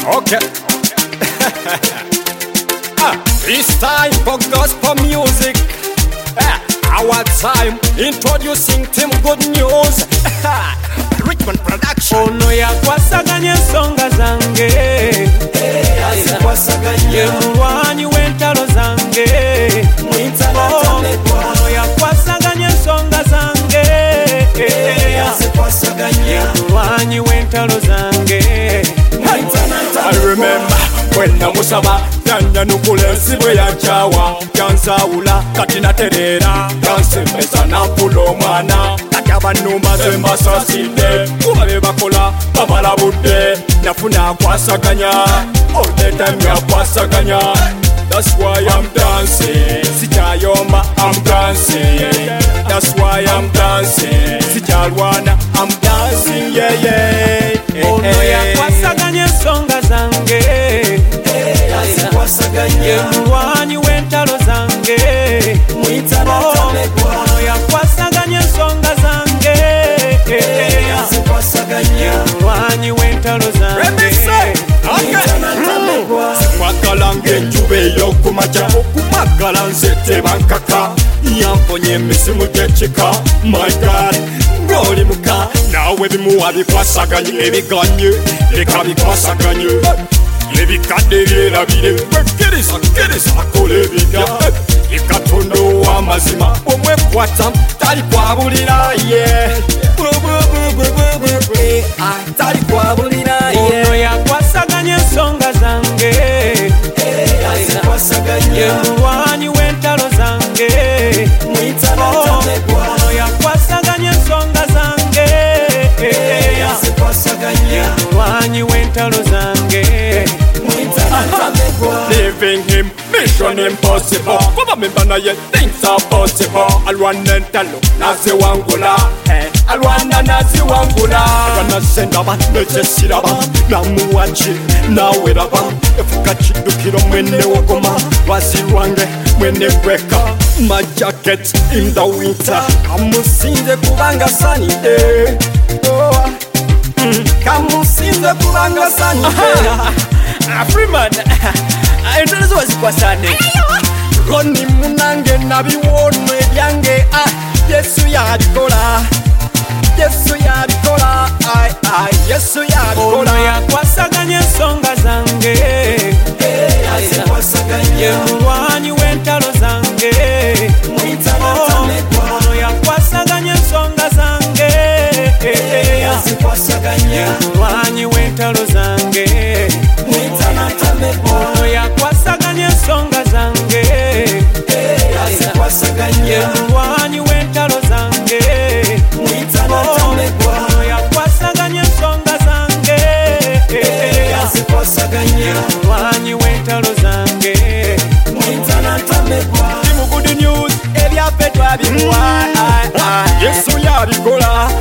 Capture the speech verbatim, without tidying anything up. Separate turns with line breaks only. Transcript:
Okay. ah, it's time for gospel music. Ah, our time introducing Team Good News. Richmond Production.
Ono yakwasaganya ensonga zange, ye mulwanyi w'entalo zange. Ono yakwasaganya ensonga zange, ye mulwanyi w'entalo zange.
I remember when namusaba yanyanukula ensi bwe yakyawa yansawula kati natereera yansembeza nampula omwana kati abannumba ze mbasasidde kuba be bakola bamala budde nafuna akwasaganya all the time yakwasaganya. That's why I'm dancing sikyayomba I'm dancing. That's why I'm dancing sikyalwana I'm dancing yeah yeah.
Ono yakwasaganya ensonga zange, ye mulwanyi w'entalo zange. Ono yakwasaganya ensonga zange, ye mulwanyi w'entalo zange.
Sikwagala ng'enjuba ey'okumakya okumagala nze tebankaka yamponya emisimu gy'ekika my God ng'oli muka naawe bimuwa bikwasaganye ebiganye leka bikwasaganye ebikadde byerabire wekkiriza kkiriza akola ebipya ekatonda ow'amazima omwekwata tali kwabulira ye tali kwabulira ye.
Ono yakwasaganya ensonga zange, ye mulwanyi w'entalo zange. Ono yakwasaganya ensonga zange, ye mulwanyi w'entalo zange.
Leaving him, mission impossible. Kuba memba naye, things are possible. Alwana entalo, naziwangula. Alwana naziwangula. Alwana sendaba, nekyesiraba. Namuwachi, naweraba. Efuka kiddukiro mwene wogoma. Wazirwange, mwene gweka. My jacket in the winter. Kamusinze kubanga sunny day. Oh, mm. Kamusinze kubanga sunny day.
Freeman, entalo zo zikwasane.
Roni munange nabiwono ebyange ah Yesu yabikola Yesu yabikola ai ai Yesu yabikola.
Ono yakwasaganya ensonga zange, ye mulwanyi w'entalo zange. Ono yakwasaganya ensonga zange, ye mulwanyi w'entalo zange. Ono yakwasaganya ensonga zange, ye mulwanyi w'entalo zange. Ono yakwasaganya ensonga zange, ye mulwanyi w'entalo zange.
Team Good News ebyaffe twabimuwa Yesu yabikola